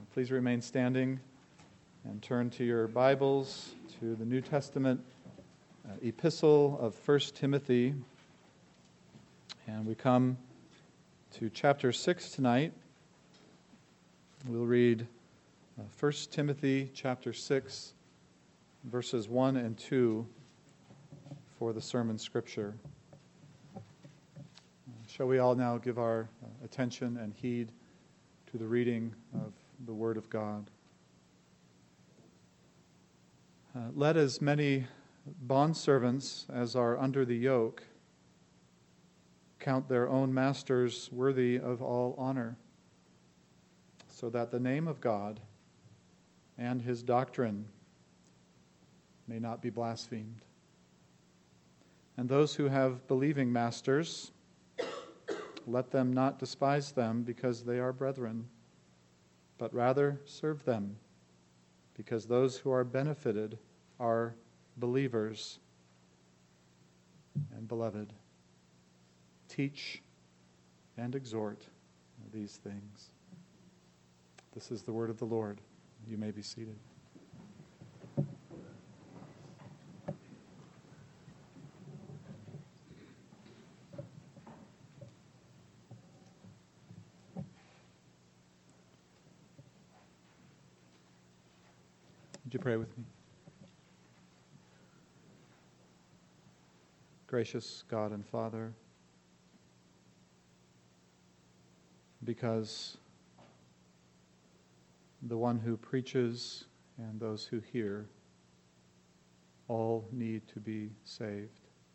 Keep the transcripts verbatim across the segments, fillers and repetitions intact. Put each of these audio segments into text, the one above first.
Please remain standing and turn to your Bibles to the New Testament uh, epistle of First Timothy. And we come to chapter six tonight. We'll read uh, First Timothy chapter six, verses one and two for the sermon scripture. Uh, shall we all now give our uh, attention and heed to the reading of the Word of God? Uh, let as many bondservants as are under the yoke count their own masters worthy of all honor, so that the name of God and His doctrine may not be blasphemed. And those who have believing masters, let them not despise them because they are brethren, but rather serve them, because those who are benefited are believers and beloved. Teach and exhort these things. This is the word of the Lord. You may be seated. Would you pray with me? Gracious God and Father, because the one who preaches and those who hear all need to be saved,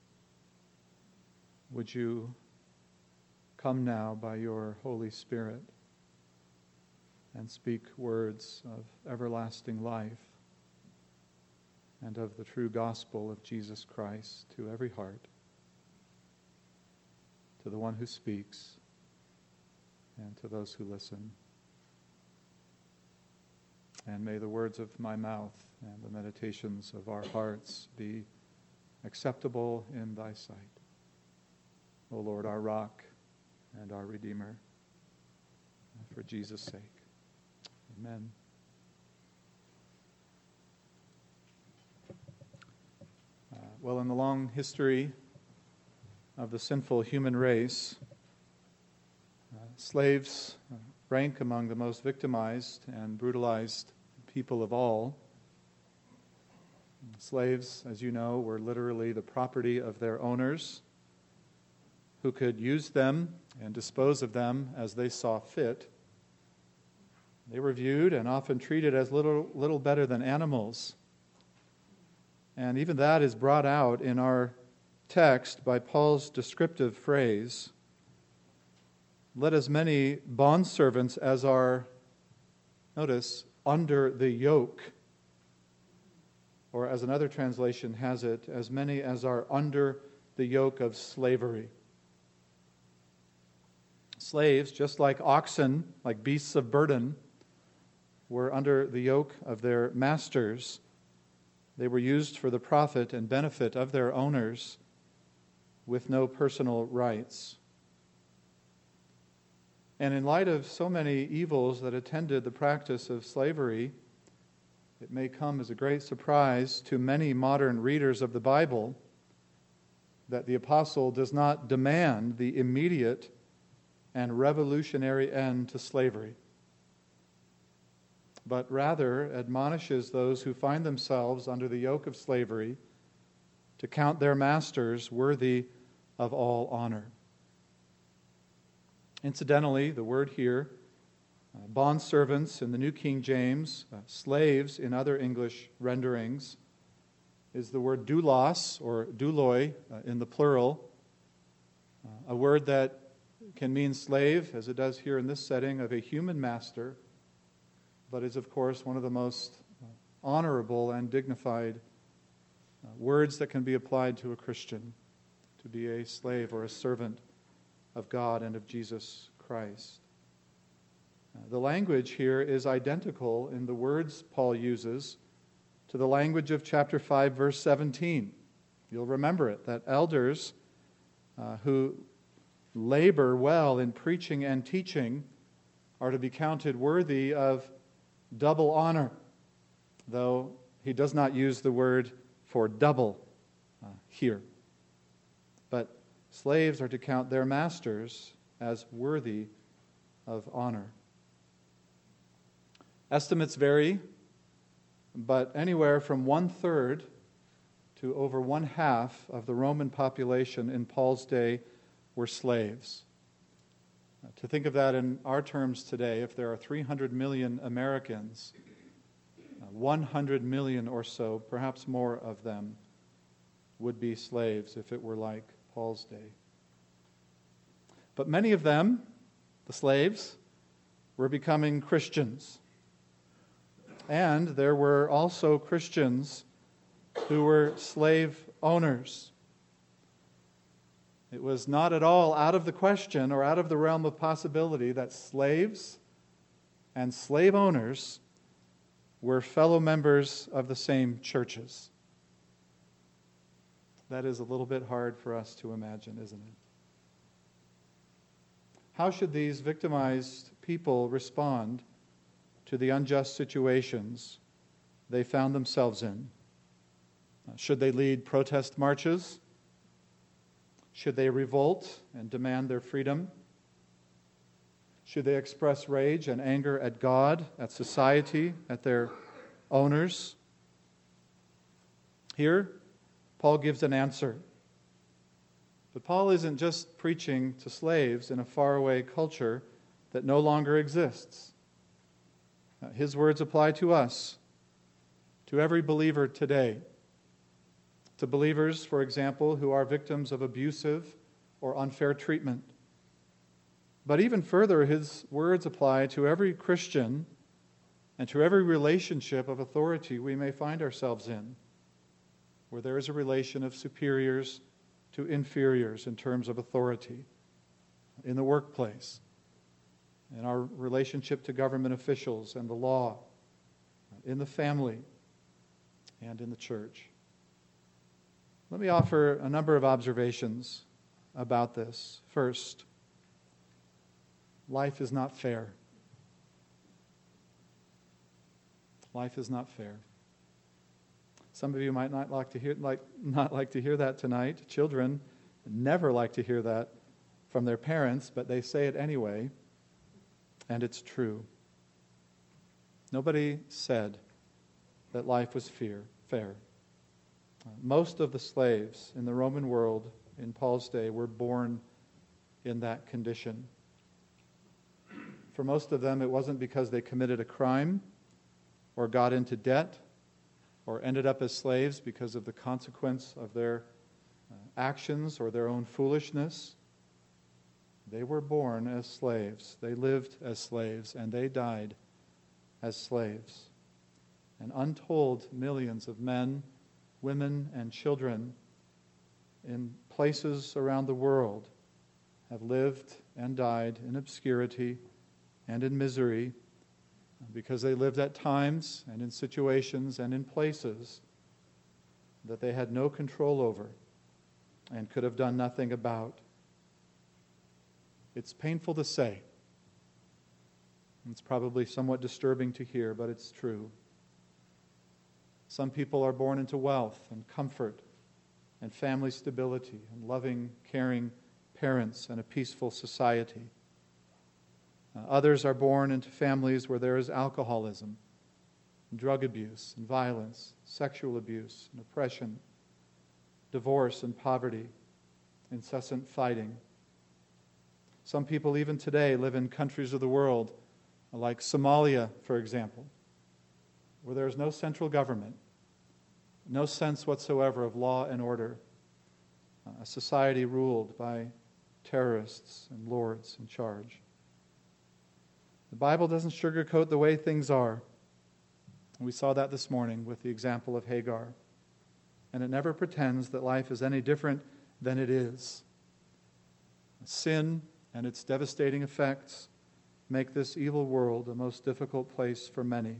would you come now by your Holy Spirit and speak words of everlasting life and of the true gospel of Jesus Christ to every heart, to the one who speaks, and to those who listen. And may the words of my mouth and the meditations of our hearts be acceptable in thy sight, O Lord, our rock and our Redeemer, for Jesus' sake. Amen. Uh, well, in the long history of the sinful human race, uh, slaves uh, rank among the most victimized and brutalized people of all. Slaves, as you know, were literally the property of their owners, who could use them and dispose of them as they saw fit. They were viewed and often treated as little, little better than animals. And even that is brought out in our text by Paul's descriptive phrase, let as many bondservants as are, notice, under the yoke, or as another translation has it, as many as are under the yoke of slavery. Slaves, just like oxen, like beasts of burden, were under the yoke of their masters. They were used for the profit and benefit of their owners with no personal rights. And in light of so many evils that attended the practice of slavery, it may come as a great surprise to many modern readers of the Bible that the apostle does not demand the immediate and revolutionary end to slavery, but rather admonishes those who find themselves under the yoke of slavery to count their masters worthy of all honor. Incidentally, the word here, uh, bondservants in the New King James, uh, slaves in other English renderings, is the word doulos or douloi uh, in the plural, uh, a word that can mean slave, as it does here in this setting, of a human master, but is, of course, one of the most honorable and dignified uh, words that can be applied to a Christian, to be a slave or a servant of God and of Jesus Christ. Uh, the language here is identical in the words Paul uses to the language of chapter five, verse seventeen. You'll remember it, that elders uh, who labor well in preaching and teaching are to be counted worthy of double honor, though he does not use the word for double uh, here. But slaves are to count their masters as worthy of honor. Estimates vary, but anywhere from one-third to over one-half of the Roman population in Paul's day were slaves. Uh, to think of that in our terms today, if there are three hundred million Americans, uh, one hundred million or so, perhaps more of them, would be slaves if it were like Paul's day. But many of them, the slaves, were becoming Christians. And there were also Christians who were slave owners. It was not at all out of the question or out of the realm of possibility that slaves and slave owners were fellow members of the same churches. That is a little bit hard for us to imagine, isn't it? How should these victimized people respond to the unjust situations they found themselves in? Should they lead protest marches? Should they revolt and demand their freedom? Should they express rage and anger at God, at society, at their owners? Here, Paul gives an answer. But Paul isn't just preaching to slaves in a faraway culture that no longer exists. His words apply to us, to every believer today. To believers, for example, who are victims of abusive or unfair treatment. But even further, his words apply to every Christian and to every relationship of authority we may find ourselves in, where there is a relation of superiors to inferiors in terms of authority, in the workplace, in our relationship to government officials and the law, in the family, and in the church. Let me offer a number of observations about this. First, life is not fair. Life is not fair. Some of you might not like to hear like not like to hear that tonight. Children never like to hear that from their parents, but they say it anyway, and it's true. Nobody said that life was fear, fair. Most of the slaves in the Roman world in Paul's day were born in that condition. For most of them, it wasn't because they committed a crime or got into debt or ended up as slaves because of the consequence of their uh, actions or their own foolishness. They were born as slaves. They lived as slaves, and they died as slaves. And untold millions of men, women, and children in places around the world have lived and died in obscurity and in misery because they lived at times and in situations and in places that they had no control over and could have done nothing about. It's painful to say. It's probably somewhat disturbing to hear, but it's true. Some people are born into wealth and comfort and family stability and loving, caring parents and a peaceful society. Uh, others are born into families where there is alcoholism, and drug abuse, and violence, sexual abuse, and oppression, divorce and poverty, incessant fighting. Some people even today live in countries of the world, like Somalia, for example, where there is no central government, no sense whatsoever of law and order, a society ruled by terrorists and lords in charge. The Bible doesn't sugarcoat the way things are. We saw that this morning with the example of Hagar. And it never pretends that life is any different than it is. Sin and its devastating effects make this evil world a most difficult place for many.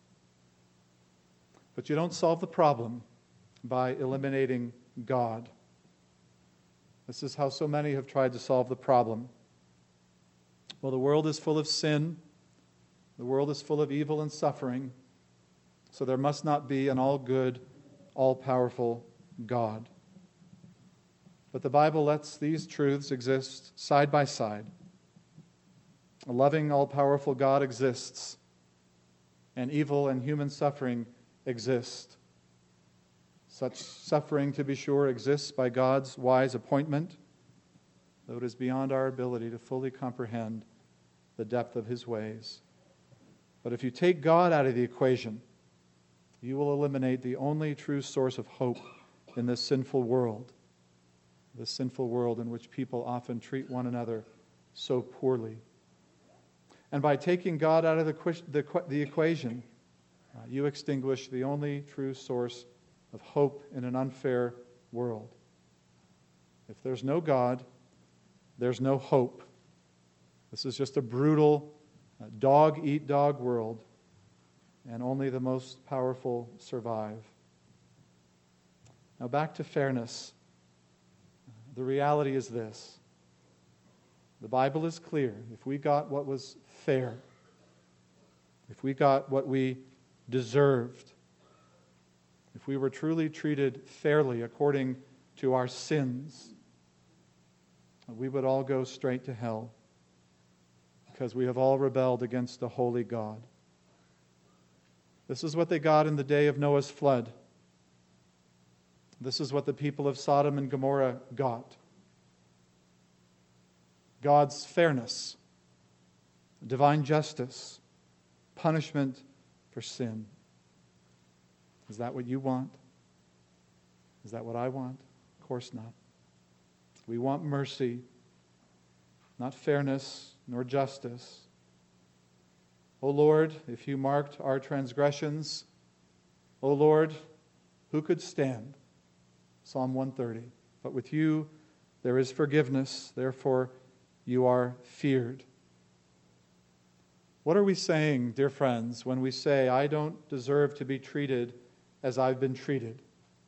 But you don't solve the problem by eliminating God. This is how so many have tried to solve the problem. Well, the world is full of sin, The world is full of evil and suffering, so there must not be an all-good, all-powerful God. But the Bible lets these truths exist side by side. A loving, all-powerful God exists, and evil and human suffering exist. Such suffering, to be sure, exists by God's wise appointment, though it is beyond our ability to fully comprehend the depth of His ways. But if you take God out of the equation, you will eliminate the only true source of hope in this sinful world, this sinful world in which people often treat one another so poorly. And by taking God out of the, the, the equation, uh, you extinguish the only true source of hope in an unfair world. If there's no God, there's no hope. This is just a brutal, uh, dog-eat-dog world, and only the most powerful survive. Now back to fairness. The reality is this. The Bible is clear. If we got what was fair, if we got what we deserved, if we were truly treated fairly according to our sins, we would all go straight to hell because we have all rebelled against the holy God. This is what they got in the day of Noah's flood. This is what the people of Sodom and Gomorrah got. God's fairness, divine justice, punishment for sin. Is that what you want? Is that what I want? Of course not. We want mercy, not fairness nor justice. O Lord, if you marked our transgressions, O Lord, who could stand? Psalm one thirty. But with you there is forgiveness, therefore you are feared. What are we saying, dear friends, when we say, I don't deserve to be treated as I've been treated?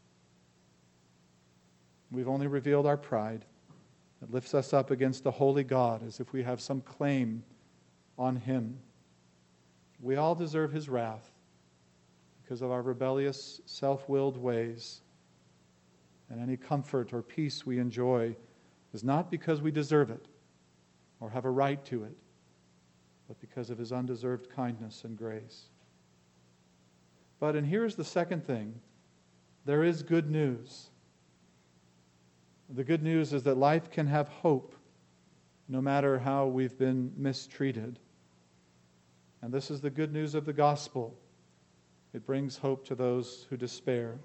We've only revealed our pride. It lifts us up against the holy God as if we have some claim on Him. We all deserve His wrath because of our rebellious, self-willed ways. And any comfort or peace we enjoy is not because we deserve it or have a right to it, but because of His undeserved kindness and grace. But, and here's the second thing, there is good news. The good news is that life can have hope no matter how we've been mistreated. And this is the good news of the gospel. It brings hope to those who despair.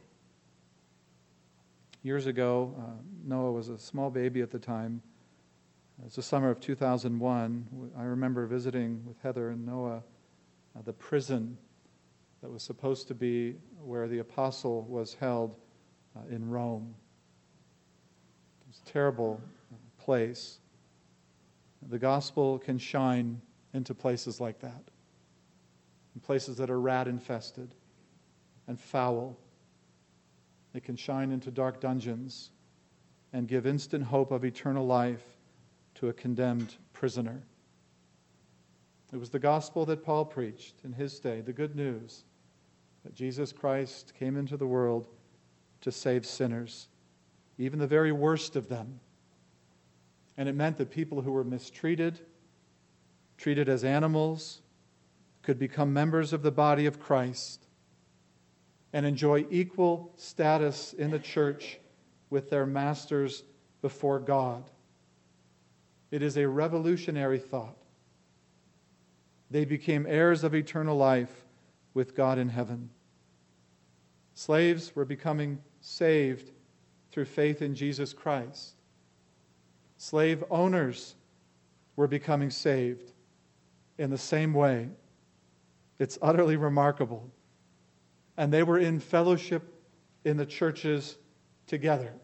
Years ago, uh, Noah was a small baby at the time. It was the summer of two thousand one. I remember visiting with Heather and Noah uh, the prison that was supposed to be where the apostle was held uh, in Rome. It was a terrible place. The gospel can shine into places like that, in places that are rat-infested and foul. It can shine into dark dungeons and give instant hope of eternal life to a condemned prisoner. It was the gospel that Paul preached in his day, the good news that Jesus Christ came into the world to save sinners, even the very worst of them. And it meant that people who were mistreated, treated as animals, could become members of the body of Christ and enjoy equal status in the church with their masters before God. It is a revolutionary thought. They became heirs of eternal life with God in heaven. Slaves were becoming saved through faith in Jesus Christ. Slave owners were becoming saved in the same way. It's utterly remarkable. And they were in fellowship in the churches together.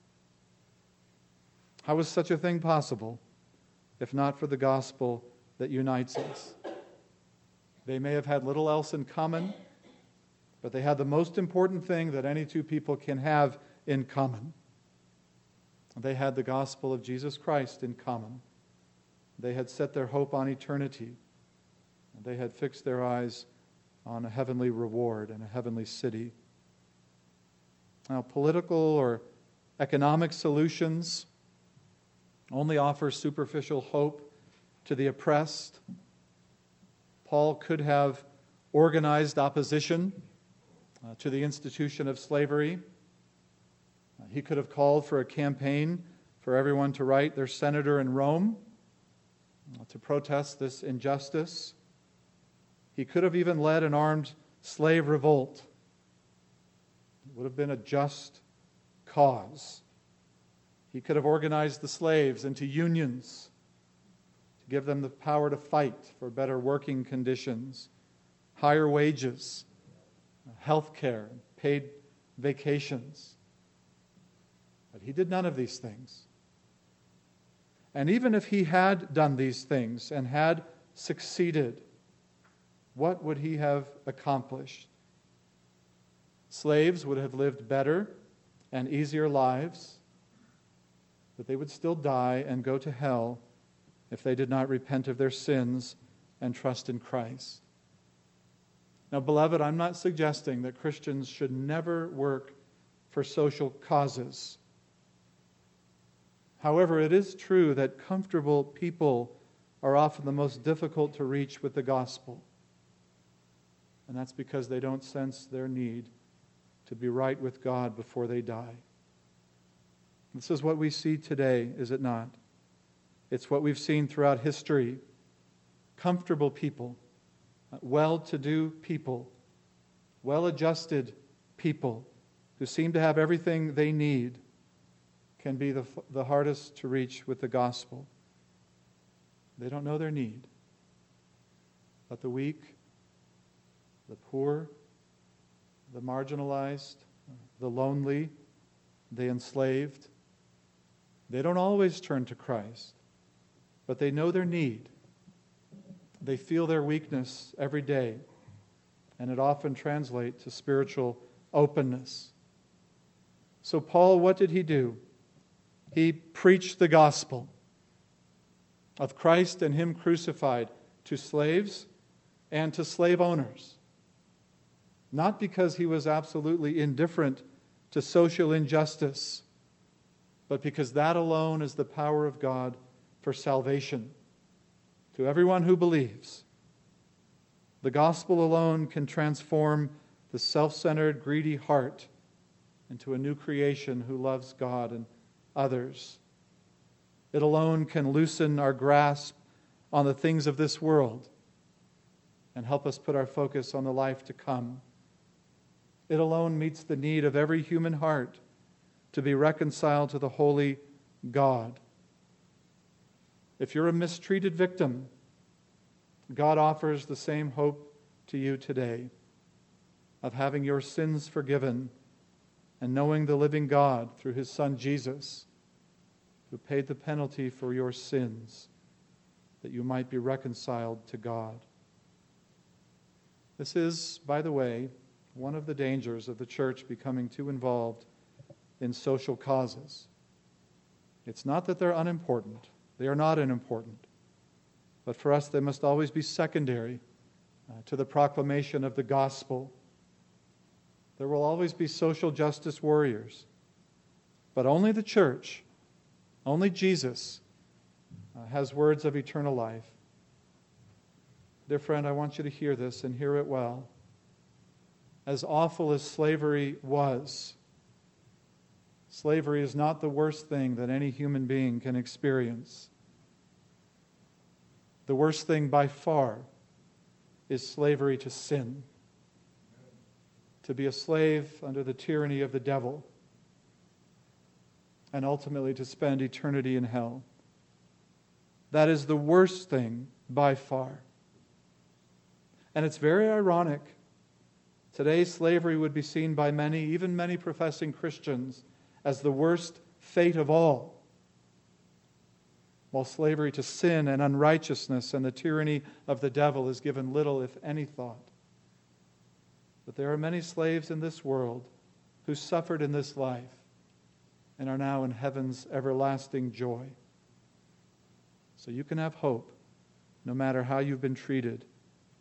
How is such a thing possible if not for the gospel that unites us? They may have had little else in common, but they had the most important thing that any two people can have in common. They had the gospel of Jesus Christ in common. They had set their hope on eternity. They had fixed their eyes on a heavenly reward and a heavenly city. Now, political or economic solutions only offer superficial hope to the oppressed. Paul could have organized opposition uh, to the institution of slavery. Uh, he could have called for a campaign for everyone to write their senator in Rome uh, to protest this injustice. He could have even led an armed slave revolt. It would have been a just cause. He could have organized the slaves into unions to give them the power to fight for better working conditions, higher wages, health care, paid vacations. But he did none of these things. And even if he had done these things and had succeeded, what would he have accomplished? Slaves would have lived better and easier lives, but they would still die and go to hell if they did not repent of their sins and trust in Christ. Now, beloved, I'm not suggesting that Christians should never work for social causes. However, it is true that comfortable people are often the most difficult to reach with the gospel. And that's because they don't sense their need to be right with God before they die. This is what we see today, is it not? It's what we've seen throughout history. Comfortable people, well-to-do people, well-adjusted people who seem to have everything they need can be the, the hardest to reach with the gospel. They don't know their need. But the weak, the poor, the marginalized, the lonely, the enslaved, they don't always turn to Christ, but they know their need. They feel their weakness every day, and it often translates to spiritual openness. So Paul, what did he do? He preached the gospel of Christ and Him crucified to slaves and to slave owners. Not because he was absolutely indifferent to social injustice, but because that alone is the power of God for salvation to everyone who believes. The gospel alone can transform the self-centered, greedy heart into a new creation who loves God and others. It alone can loosen our grasp on the things of this world and help us put our focus on the life to come. It alone meets the need of every human heart to be reconciled to the holy God. If you're a mistreated victim, God offers the same hope to you today of having your sins forgiven and knowing the living God through His Son Jesus, who paid the penalty for your sins, that you might be reconciled to God. This is, by the way, one of the dangers of the church becoming too involved in social causes. It's not that they're unimportant. They are not unimportant. But for us, they must always be secondary uh, to the proclamation of the gospel. There will always be social justice warriors. But only the church, only Jesus, uh, has words of eternal life. Dear friend, I want you to hear this and hear it well. As awful as slavery was, slavery is not the worst thing that any human being can experience. The worst thing by far is slavery to sin. To be a slave under the tyranny of the devil, and ultimately to spend eternity in hell. That is the worst thing by far. And it's very ironic. Today, slavery would be seen by many, even many professing Christians, as the worst fate of all, while slavery to sin and unrighteousness and the tyranny of the devil is given little, if any, thought. But there are many slaves in this world who suffered in this life and are now in heaven's everlasting joy. So you can have hope no matter how you've been treated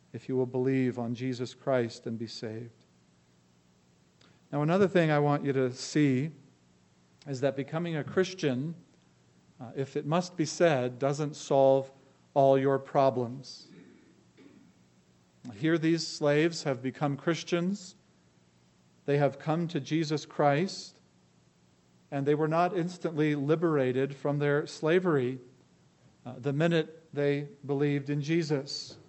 if you will believe on Jesus Christ and be saved. Now, another thing I want you to see is that becoming a Christian, uh, if it must be said, doesn't solve all your problems. Here these slaves have become Christians. They have come to Jesus Christ, and they were not instantly liberated from their slavery uh, the minute they believed in Jesus.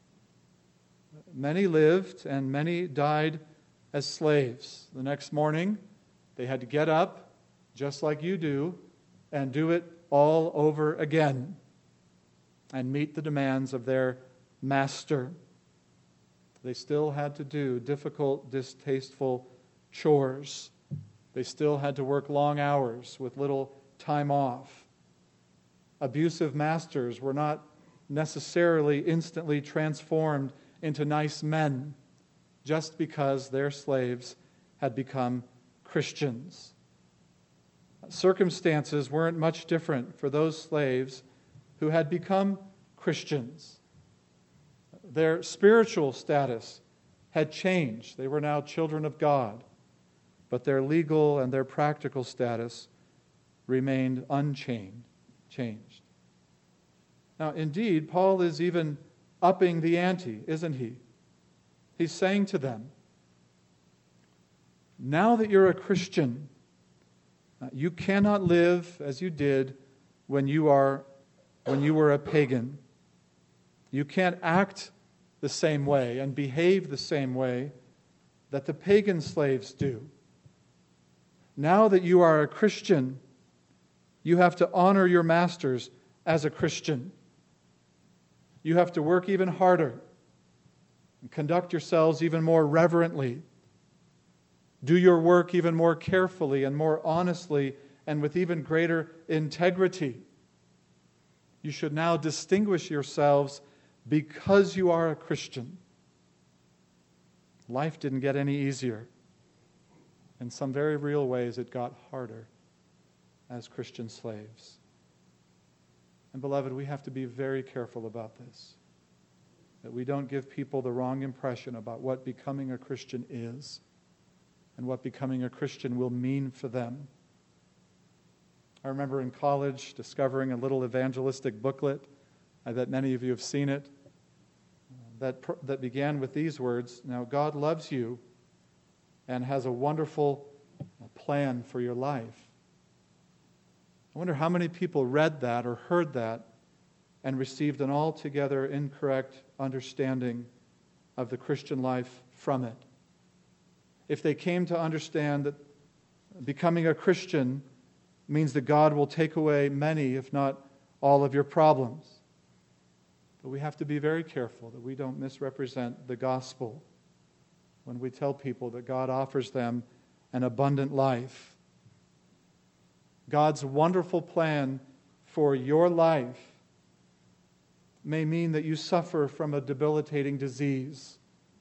Many lived and many died as slaves. The next morning, they had to get up, just like you do, and do it all over again and meet the demands of their master. They still had to do difficult, distasteful chores. They still had to work long hours with little time off. Abusive masters were not necessarily instantly transformed into nice men just because their slaves had become Christians. Circumstances weren't much different for those slaves who had become Christians. Their spiritual status had changed. They were now children of God, but their legal and their practical status remained unchanged. Changed. Now, indeed, Paul is even upping the ante, isn't he? He's saying to them, now that you're a Christian, you cannot live as you did when you are when you were a pagan. You can't act the same way and behave the same way that the pagan slaves do. Now that you are a Christian, you have to honor your masters as a Christian. You have to work even harder and conduct yourselves even more reverently. Do your work even more carefully and more honestly and with even greater integrity. You should now distinguish yourselves because you are a Christian. Life didn't get any easier. In some very real ways, it got harder as Christian slaves. And beloved, we have to be very careful about this, that we don't give people the wrong impression about what becoming a Christian is and what becoming a Christian will mean for them. I remember in college discovering a little evangelistic booklet. I bet many of you have seen it, that, that began with these words, "Now God loves you and has a wonderful plan for your life." I wonder how many people read that or heard that and received an altogether incorrect understanding of the Christian life from it. If they came to understand that becoming a Christian means that God will take away many, if not all, of your problems. But we have to be very careful that we don't misrepresent the gospel when we tell people that God offers them an abundant life. God's wonderful plan for your life may mean that you suffer from a debilitating disease,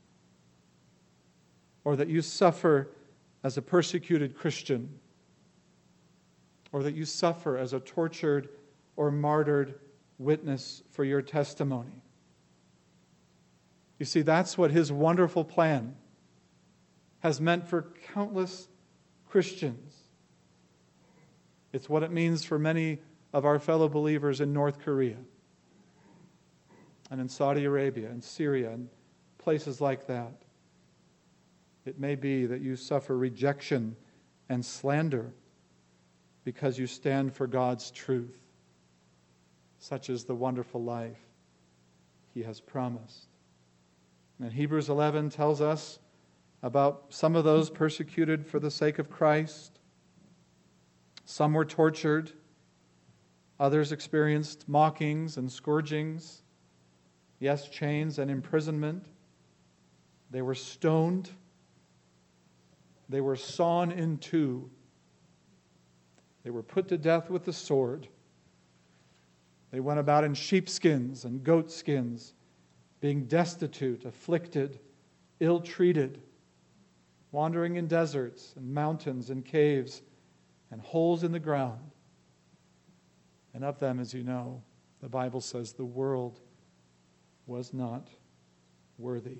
or that you suffer as a persecuted Christian, or that you suffer as a tortured or martyred witness for your testimony. You see, that's what His wonderful plan has meant for countless Christians. It's what it means for many of our fellow believers in North Korea and in Saudi Arabia and Syria and places like that. It may be that you suffer rejection and slander because you stand for God's truth. Such is the wonderful life He has promised. And Hebrews eleven tells us about some of those persecuted for the sake of Christ. Some were tortured. Others experienced mockings and scourgings. Yes, chains and imprisonment. They were stoned. They were sawn in two. They were put to death with the sword. They went about in sheepskins and goatskins, being destitute, afflicted, ill-treated, wandering in deserts and mountains and caves and holes in the ground. And of them, as you know, the Bible says the world was not worthy.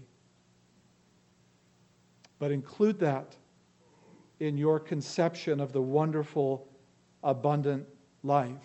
But include that in your conception of the wonderful, abundant life.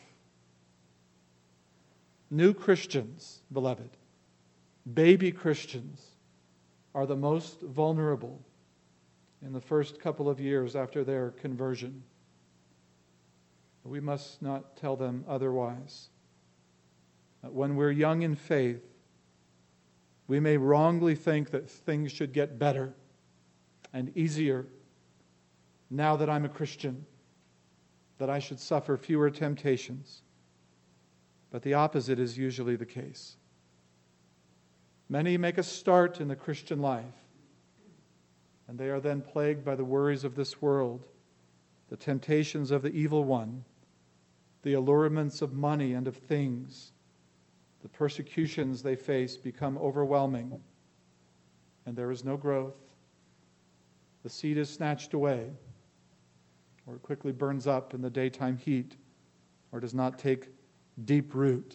New Christians, beloved, baby Christians, are the most vulnerable in the first couple of years after their conversion. We must not tell them otherwise. When we're young in faith, we may wrongly think that things should get better and easier now that I'm a Christian, that I should suffer fewer temptations. But the opposite is usually the case. Many make a start in the Christian life, and they are then plagued by the worries of this world, the temptations of the evil one, the allurements of money and of things. The persecutions they face become overwhelming, and there is no growth. The seed is snatched away, or it quickly burns up in the daytime heat, or does not take deep root.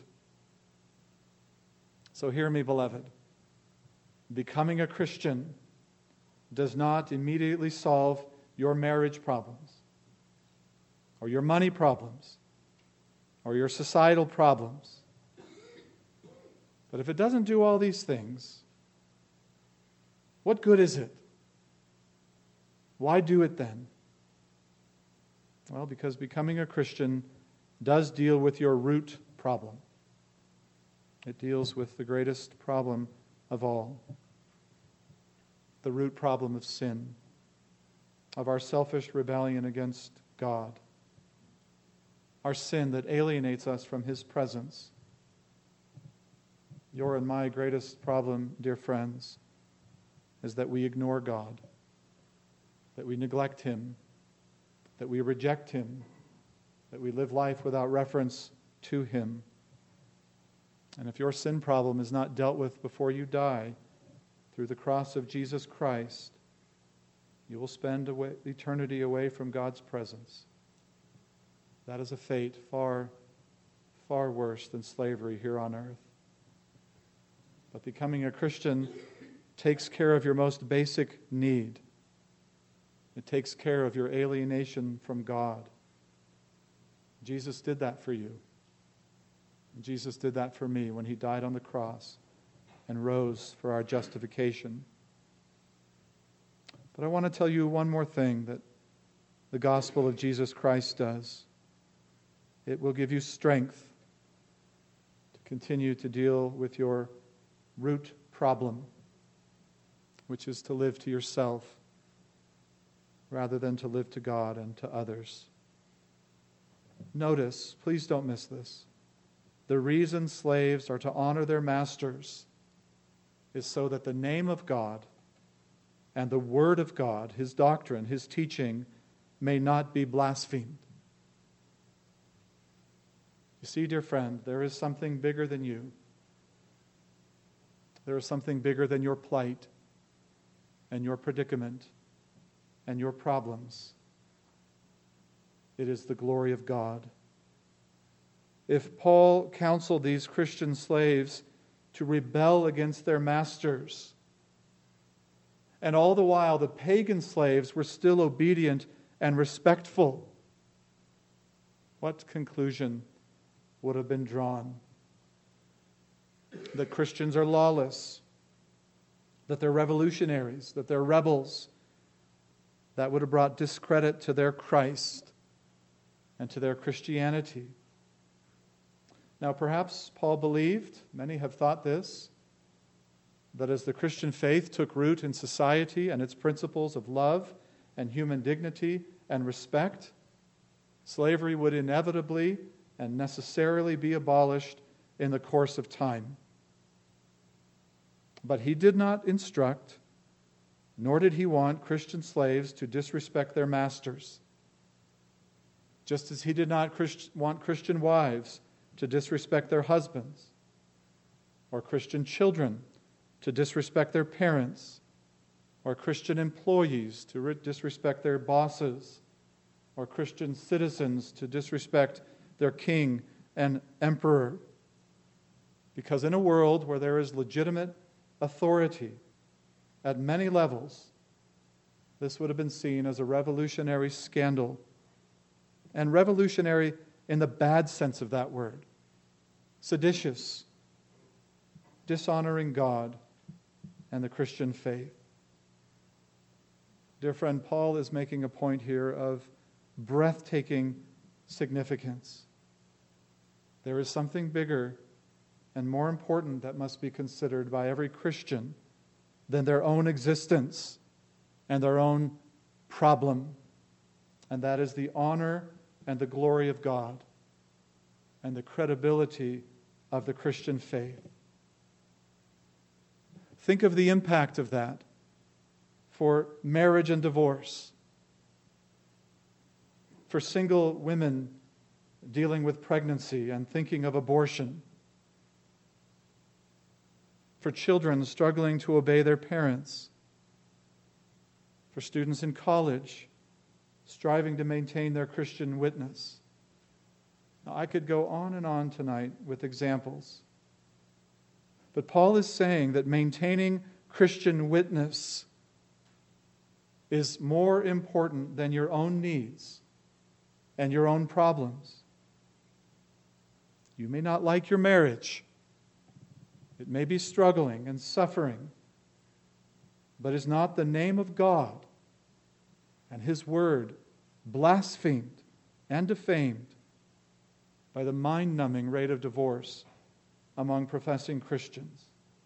So hear me, beloved. Becoming a Christian does not immediately solve your marriage problems, or your money problems, or your societal problems. But if it doesn't do all these things, what good is it? Why do it then? Well, because becoming a Christian does deal with your root problem. It deals with the greatest problem of all, the root problem of sin, of our selfish rebellion against God, our sin that alienates us from His presence. Your and my greatest problem, dear friends, is that we ignore God, that we neglect Him, that we reject Him, that we live life without reference to Him. And if your sin problem is not dealt with before you die through the cross of Jesus Christ, you will spend away, eternity away from God's presence. That is a fate far, far worse than slavery here on earth. But becoming a Christian takes care of your most basic need. It takes care of your alienation from God. Jesus did that for you. Jesus did that for me when He died on the cross and rose for our justification. But I want to tell you one more thing that the gospel of Jesus Christ does. It will give you strength to continue to deal with your root problem, which is to live to yourself rather than to live to God and to others. Notice, please don't miss this, the reason slaves are to honor their masters is so that the name of God and the Word of God, His doctrine, His teaching, may not be blasphemed. You see, dear friend, there is something bigger than you. There is something bigger than your plight and your predicament and your problems. It is the glory of God. If Paul counseled these Christian slaves to rebel against their masters, and all the while the pagan slaves were still obedient and respectful, what conclusion would have been drawn? That Christians are lawless, that they're revolutionaries, that they're rebels. That would have brought discredit to their Christ and to their Christianity. Now, perhaps Paul believed, many have thought this, that as the Christian faith took root in society and its principles of love and human dignity and respect, slavery would inevitably and necessarily be abolished in the course of time. But he did not instruct, nor did he want Christian slaves to disrespect their masters, just as he did not Christ- want Christian wives to disrespect their husbands, or Christian children to disrespect their parents, or Christian employees to re- disrespect their bosses, or Christian citizens to disrespect their king and emperor. Because in a world where there is legitimate authority at many levels, this would have been seen as a revolutionary scandal, and revolutionary in the bad sense of that word. Seditious, dishonoring God and the Christian faith. Dear friend, Paul is making a point here of breathtaking significance. There is something bigger and more important that must be considered by every Christian than their own existence and their own problem, and that is the honor and the glory of God and the credibility of the Christian faith. Think of the impact of that for marriage and divorce, for single women dealing with pregnancy and thinking of abortion, for children struggling to obey their parents, for students in college striving to maintain their Christian witness. Now, I could go on and on tonight with examples, but Paul is saying that maintaining Christian witness is more important than your own needs and your own problems. You may not like your marriage. It may be struggling and suffering, but is not the name of God and His Word blasphemed and defamed by the mind-numbing rate of divorce among professing Christians?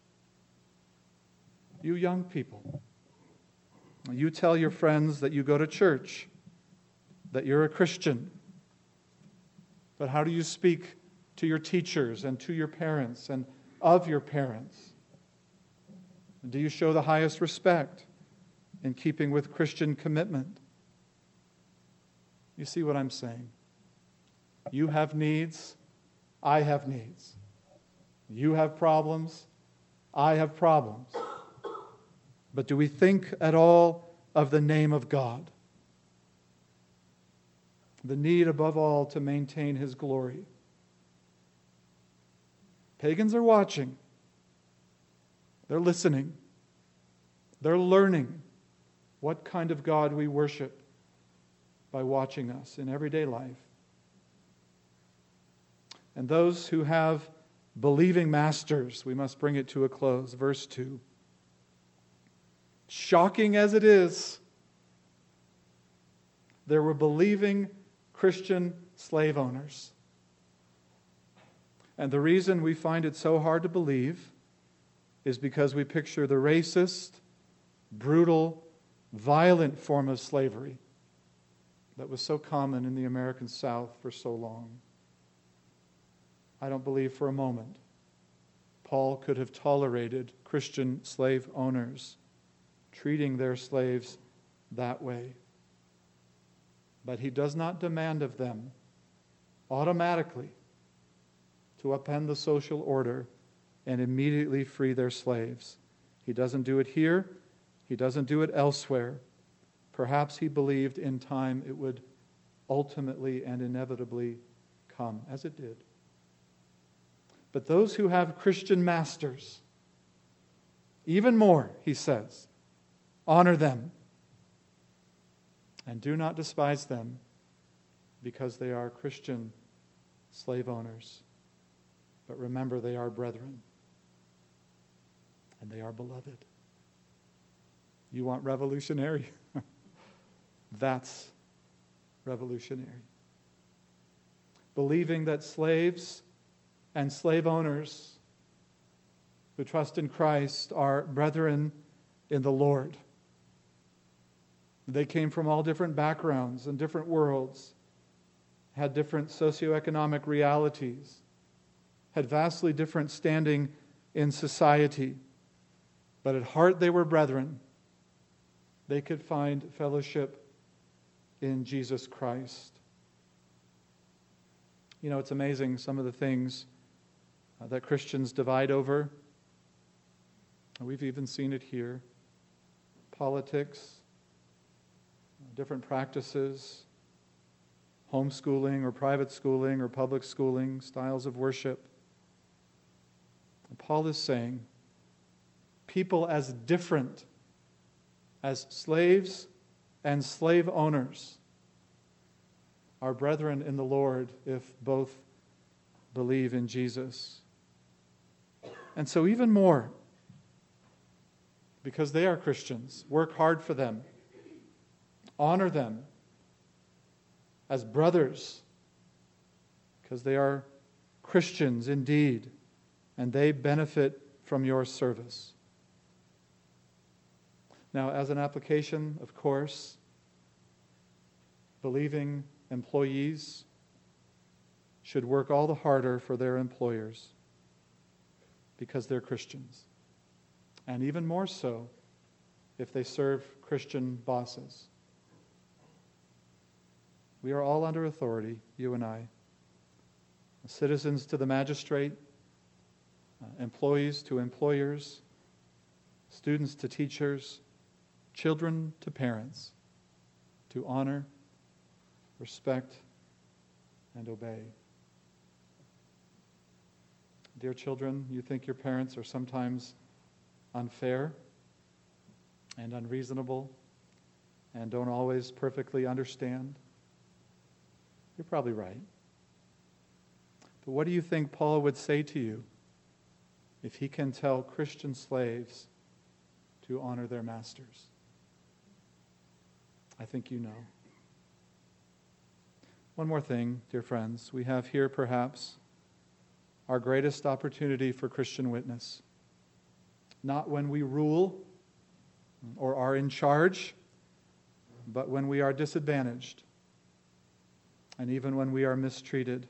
You young people, you tell your friends that you go to church, that you're a Christian, but how do you speak to your teachers and to your parents and of your parents? Do you show the highest respect in keeping with Christian commitment? You see what I'm saying? You have needs, I have needs. You have problems, I have problems. But do we think at all of the name of God? The need above all to maintain His glory. Pagans are watching. They're listening. They're learning what kind of God we worship by watching us in everyday life. And those who have believing masters, we must bring it to a close. Verse two. Shocking as it is, there were believing Christian slave owners. And the reason we find it so hard to believe is because we picture the racist, brutal, violent form of slavery that was so common in the American South for so long. I don't believe for a moment Paul could have tolerated Christian slave owners treating their slaves that way. But he does not demand of them automatically to upend the social order and immediately free their slaves. He doesn't do it here. He doesn't do it elsewhere. Perhaps he believed in time it would ultimately and inevitably come, as it did. But those who have Christian masters, even more, he says, honor them and do not despise them because they are Christian slave owners. But remember, they are brethren and they are beloved. You want revolutionary? That's revolutionary. Believing that slaves and slave owners who trust in Christ are brethren in the Lord. They came from all different backgrounds and different worlds, had different socioeconomic realities, had vastly different standing in society, but at heart they were brethren. They could find fellowship in Jesus Christ. You know, it's amazing some of the things uh, that Christians divide over. We've even seen it here. Politics, different practices, homeschooling or private schooling or public schooling, styles of worship. And Paul is saying, people as different as slaves and slave owners are brethren in the Lord if both believe in Jesus. And so even more, because they are Christians, work hard for them. Honor them as brothers, because they are Christians indeed, and they benefit from your service. Now, as an application, of course, believing employees should work all the harder for their employers because they're Christians. And even more so if they serve Christian bosses. We are all under authority, you and I. Citizens to the magistrate, uh, employees to employers, students to teachers, children to parents, to honor, respect, and obey. Dear children, you think your parents are sometimes unfair and unreasonable and don't always perfectly understand? You're probably right. But what do you think Paul would say to you if he can tell Christian slaves to honor their masters? I think you know. One more thing, dear friends. We have here perhaps our greatest opportunity for Christian witness. Not when we rule or are in charge, but when we are disadvantaged and even when we are mistreated.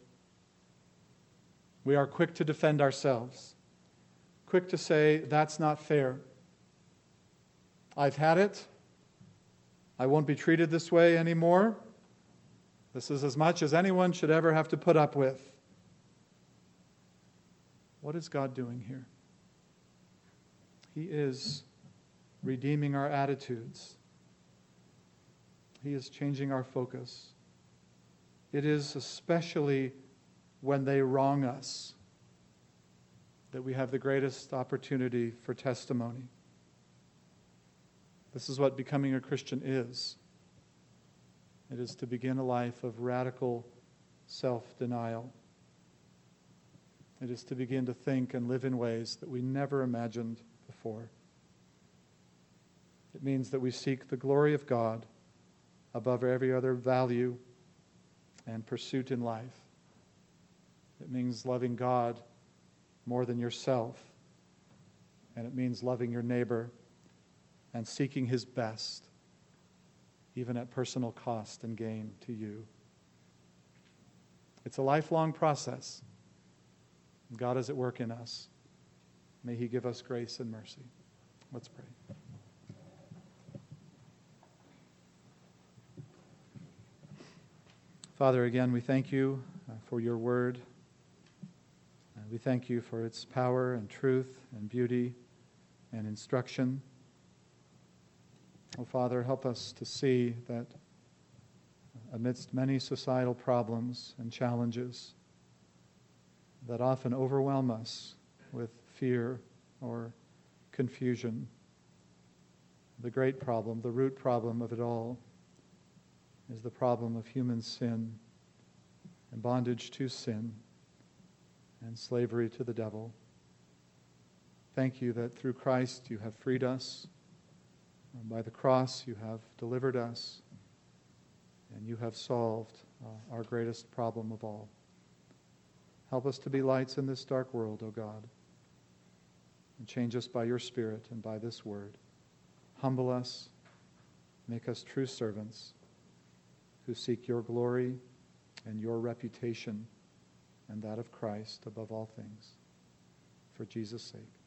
We are quick to defend ourselves, quick to say, that's not fair. I've had it. I won't be treated this way anymore. This is as much as anyone should ever have to put up with. What is God doing here? He is redeeming our attitudes. He is changing our focus. It is especially when they wrong us that we have the greatest opportunity for testimony. This is what becoming a Christian is. It is to begin a life of radical self-denial. It is to begin to think and live in ways that we never imagined before. It means that we seek the glory of God above every other value and pursuit in life. It means loving God more than yourself. And it means loving your neighbor and seeking his best, even at personal cost and gain to you. It's a lifelong process. God is at work in us. May he give us grace and mercy. Let's pray. Father, again, we thank you uh, for your word. Uh, we thank you for its power and truth and beauty and instruction. Oh, Father, help us to see that amidst many societal problems and challenges that often overwhelm us with fear or confusion, the great problem, the root problem of it all, is the problem of human sin and bondage to sin and slavery to the devil. Thank you that through Christ you have freed us. By the cross you have delivered us, and you have solved uh, our greatest problem of all. Help us to be lights in this dark world, O God, and change us by your Spirit and by this word. Humble us, make us true servants who seek your glory and your reputation and that of Christ above all things. For Jesus' sake.